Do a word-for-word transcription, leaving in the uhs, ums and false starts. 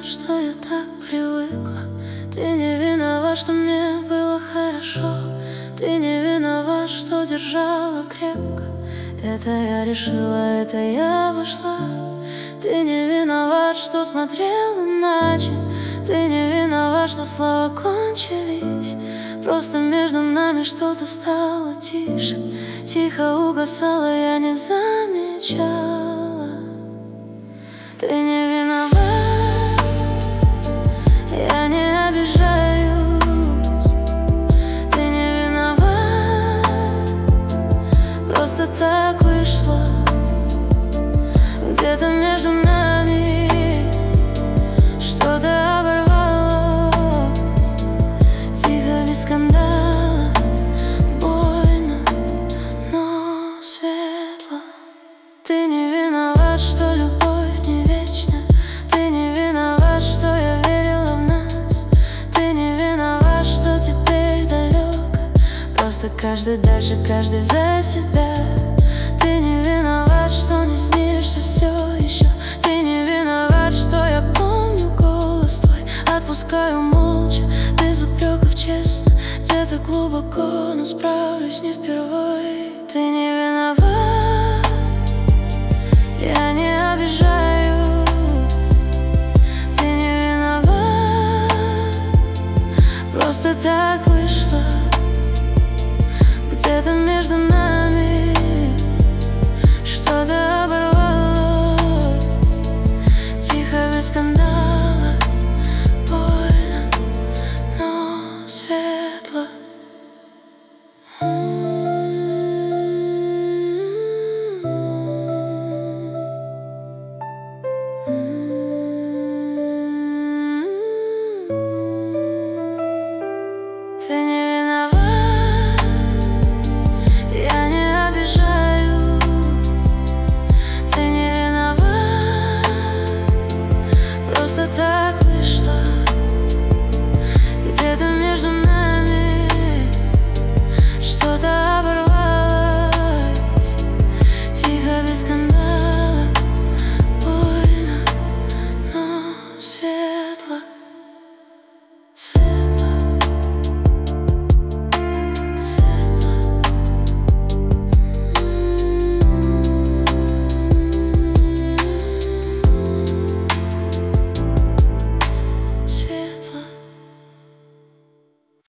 что я так привыкла. Ты не виноват, что мне было хорошо. Ты не виноват, что держала крепко. Это я решила, это я вошла. Ты не виноват, что смотрел иначе. Ты не виноват, что слова кончились. Просто между нами что-то стало тише. Тихо угасало, я не замечала. Ты не виноват, я не обижаюсь. Ты не виноват, просто так вышло. Где-то между нами что-то оборвалось. Тихо, без скандала, больно, но светло. Ты не виноват, что любовь не вечна. Ты не виноват, что я верила в нас. Ты не виноват, что теперь далеко. Просто каждый дальше, каждый за себя. Ты не виноват, что не снишься все еще. Ты не виноват, что я помню голос твой. Отпускаю молча, без упреков, честно. Где-то глубоко, но справлюсь не впервой. Ты не виноват, я не обижаюсь. Ты не виноват, просто так вышло. Где-то между нами что-то оборвалось. Тихо, без скандала.